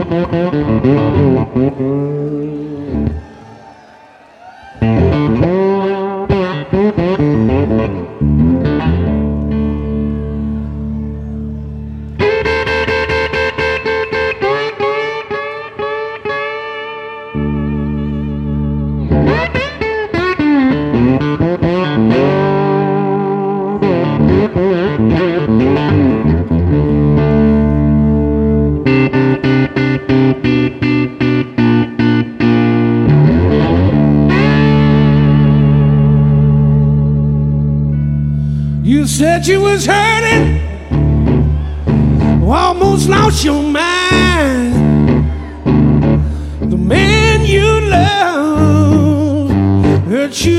You said you was hurting, almost lost your mind. The man you love hurt you